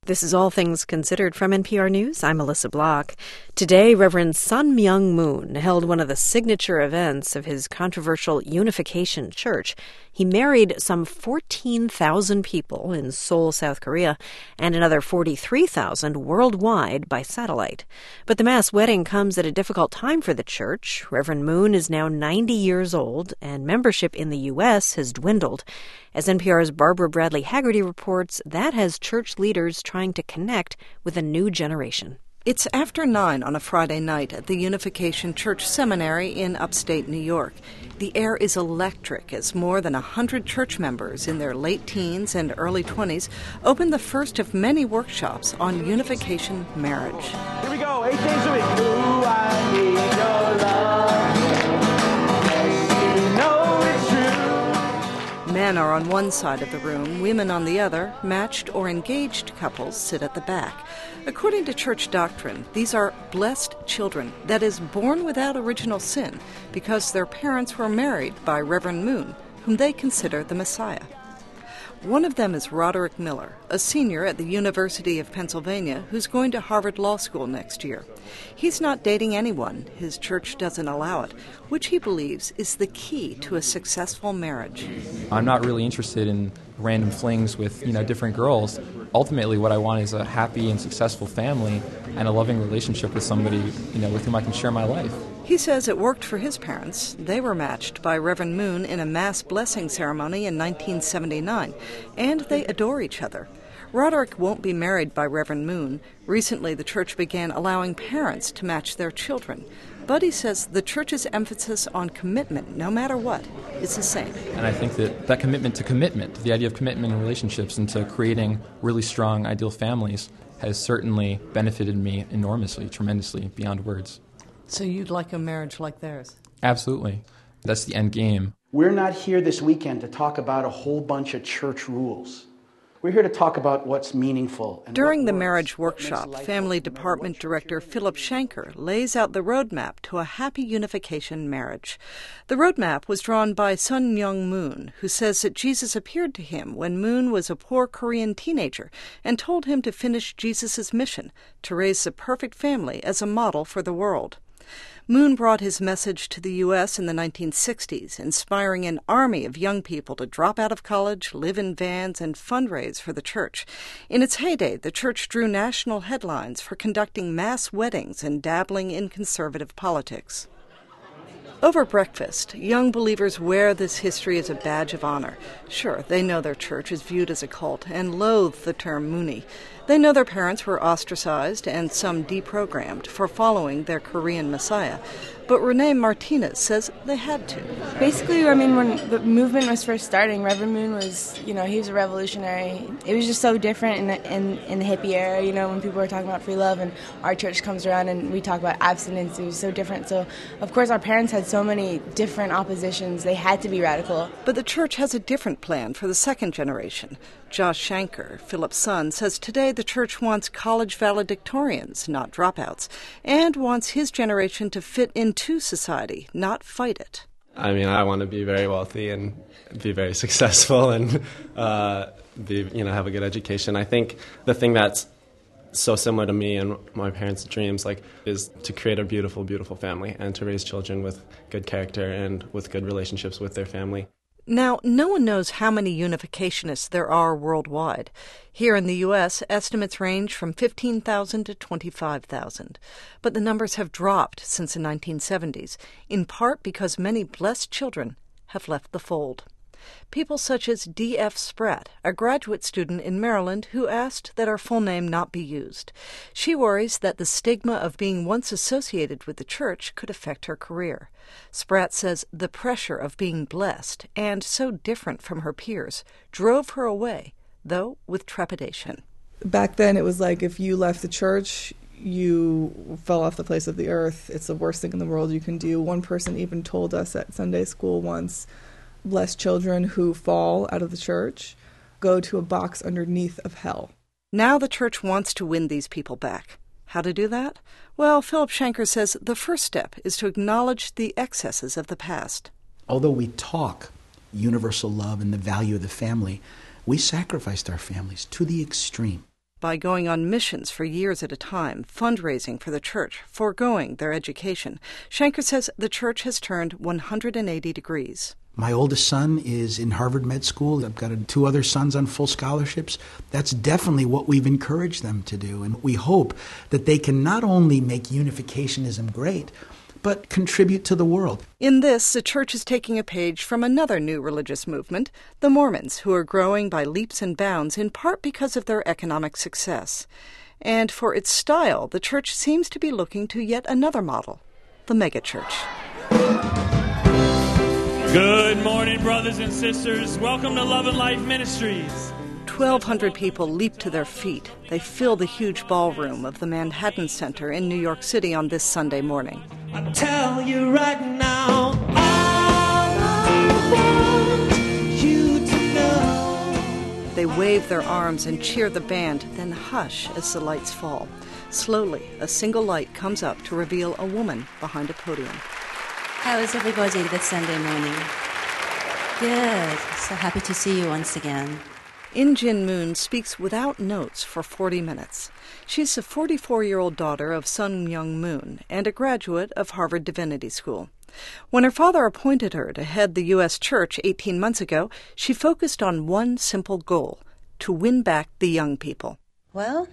This is All Things Considered from NPR News. I'm Melissa Block. Today, Reverend Sun Myung Moon held one of the signature events of his controversial Unification Church. He married some 14,000 people in Seoul, South Korea, and another 43,000 worldwide by satellite. But the mass wedding comes at a difficult time for the church. Reverend Moon is now 90 years old, and membership in the U.S. has dwindled. As NPR's Barbara Bradley Haggerty reports, that has church leaders trying to connect with a new generation. It's after 9 on a Friday night at the Unification Church Seminary in upstate New York. The air is electric as more than 100 church members in their late teens and early 20s open the first of many workshops on unification marriage. Here we go, 8 days a week. Ooh, I need your love. You know it's true. Men are on one side of the room, women on the other. Matched or engaged couples sit at the back. According to church doctrine, these are blessed children, that is, born without original sin, because their parents were married by Reverend Moon, whom they consider the Messiah. One of them is Roderick Miller, a senior at the University of Pennsylvania who's going to Harvard Law School next year. He's not dating anyone. His church doesn't allow it, which he believes is the key to a successful marriage. I'm not really interested in random flings with, different girls. Ultimately, what I want is a happy and successful family and a loving relationship with somebody, with whom I can share my life. He says it worked for his parents. They were matched by Reverend Moon in a mass blessing ceremony in 1979, and they adore each other. Roderick won't be married by Reverend Moon. Recently, the church began allowing parents to match their children. But he says the church's emphasis on commitment, no matter what, is the same. And I think that commitment, the idea of commitment in relationships and to creating really strong, ideal families, has certainly benefited me enormously, tremendously, beyond words. So you'd like a marriage like theirs? Absolutely. That's the end game. We're not here this weekend to talk about a whole bunch of church rules. We're here to talk about what's meaningful. During the marriage workshop, Family Department Director Philip Shanker lays out the roadmap to a happy unification marriage. The roadmap was drawn by Sun Myung Moon, who says that Jesus appeared to him when Moon was a poor Korean teenager and told him to finish Jesus' mission, to raise the perfect family as a model for the world. Moon brought his message to the U.S. in the 1960s, inspiring an army of young people to drop out of college, live in vans, and fundraise for the church. In its heyday, the church drew national headlines for conducting mass weddings and dabbling in conservative politics. Over breakfast, young believers wear this history as a badge of honor. Sure, they know their church is viewed as a cult and loathe the term Moonie. They know their parents were ostracized and some deprogrammed for following their Korean Messiah. But Renee Martinez says they had to. Basically, when the movement was first starting, Reverend Moon was, he was a revolutionary. It was just so different in the hippie era, when people were talking about free love and our church comes around and we talk about abstinence. It was so different. So, of course, our parents had so many different oppositions. They had to be radical. But the church has a different plan for the second generation. Josh Shanker, Philip's son, says today the church wants college valedictorians, not dropouts, and wants his generation to fit into society, not fight it. I want to be very wealthy and be very successful and have a good education. I think the thing that's so similar to me and my parents' dreams is to create a beautiful, beautiful family and to raise children with good character and with good relationships with their family. Now, no one knows how many unificationists there are worldwide. Here in the U.S., estimates range from 15,000 to 25,000. But the numbers have dropped since the 1970s, in part because many blessed children have left the fold. People such as D.F. Spratt, a graduate student in Maryland who asked that her full name not be used. She worries that the stigma of being once associated with the church could affect her career. Spratt says the pressure of being blessed, and so different from her peers, drove her away, though with trepidation. Back then it was like if you left the church, you fell off the face of the earth. It's the worst thing in the world you can do. One person even told us at Sunday school once, blessed children who fall out of the church go to a box underneath of hell. Now the church wants to win these people back. How to do that? Well, Philip Shanker says the first step is to acknowledge the excesses of the past. Although we talk universal love and the value of the family, we sacrificed our families to the extreme. by going on missions for years at a time, fundraising for the church, foregoing their education. Shanker says the church has turned 180 degrees. My oldest son is in Harvard Med School. I've got 2 other sons on full scholarships. That's definitely what we've encouraged them to do. And we hope that they can not only make unificationism great, but contribute to the world. In this, the church is taking a page from another new religious movement, the Mormons, who are growing by leaps and bounds in part because of their economic success. And for its style, the church seems to be looking to yet another model, the megachurch. Good morning, brothers and sisters. Welcome to Love and Life Ministries. 1,200 people leap to their feet. They fill the huge ballroom of the Manhattan Center in New York City on this Sunday morning. I tell you right now, all I want you to know. They wave their arms and cheer the band, then hush as the lights fall. Slowly, a single light comes up to reveal a woman behind a podium. How is everybody this Sunday morning? Good. So happy to see you once again. In Jin Moon speaks without notes for 40 minutes. She's a 44-year-old daughter of Sun Myung Moon and a graduate of Harvard Divinity School. When her father appointed her to head the U.S. Church 18 months ago, she focused on one simple goal: to win back the young people. Well,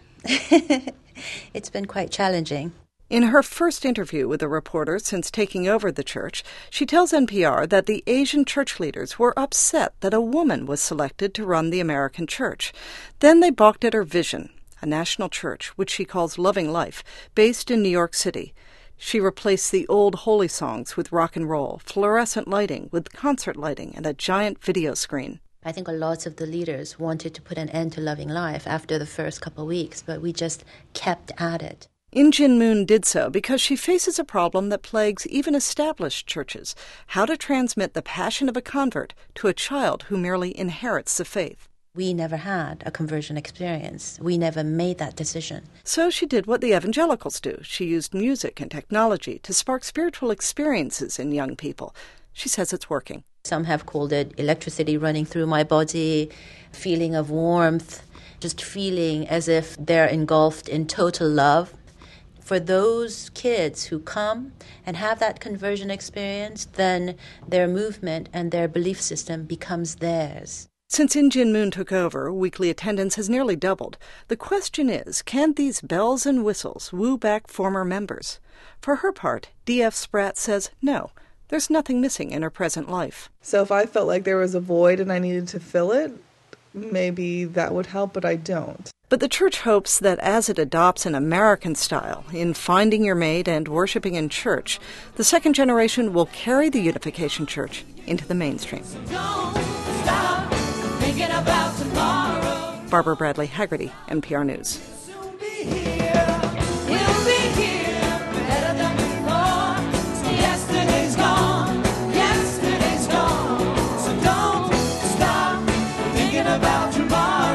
it's been quite challenging. In her first interview with a reporter since taking over the church, she tells NPR that the Asian church leaders were upset that a woman was selected to run the American church. Then they balked at her vision, a national church, which she calls Loving Life, based in New York City. She replaced the old holy songs with rock and roll, fluorescent lighting with concert lighting, and a giant video screen. I think lots of the leaders wanted to put an end to Loving Life after the first couple of weeks, but we just kept at it. In Jin Moon did so because she faces a problem that plagues even established churches: how to transmit the passion of a convert to a child who merely inherits the faith. We never had a conversion experience. We never made that decision. So she did what the evangelicals do. She used music and technology to spark spiritual experiences in young people. She says it's working. Some have called it electricity running through my body, feeling of warmth, just feeling as if they're engulfed in total love. For those kids who come and have that conversion experience, then their movement and their belief system becomes theirs. Since In Jin Moon took over, weekly attendance has nearly doubled. The question is, can these bells and whistles woo back former members? For her part, D.F. Spratt says no. There's nothing missing in her present life. So if I felt like there was a void and I needed to fill it, maybe that would help, but I don't. But the church hopes that as it adopts an American style in finding your mate and worshiping in church, the second generation will carry the Unification Church into the mainstream. Don't stop thinking about tomorrow. Barbara Bradley Haggerty, NPR News. We'll be here. We'll be here better than before. Yesterday's gone. Yesterday's gone. So don't stop thinking about tomorrow.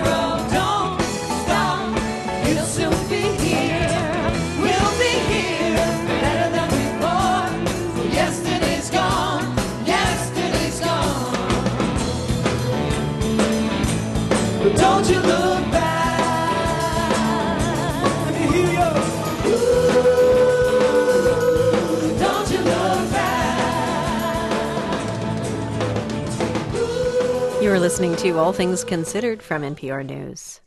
Don't you look back. Let me hear you. Ooh, don't you look back. You're listening to All Things Considered from NPR News.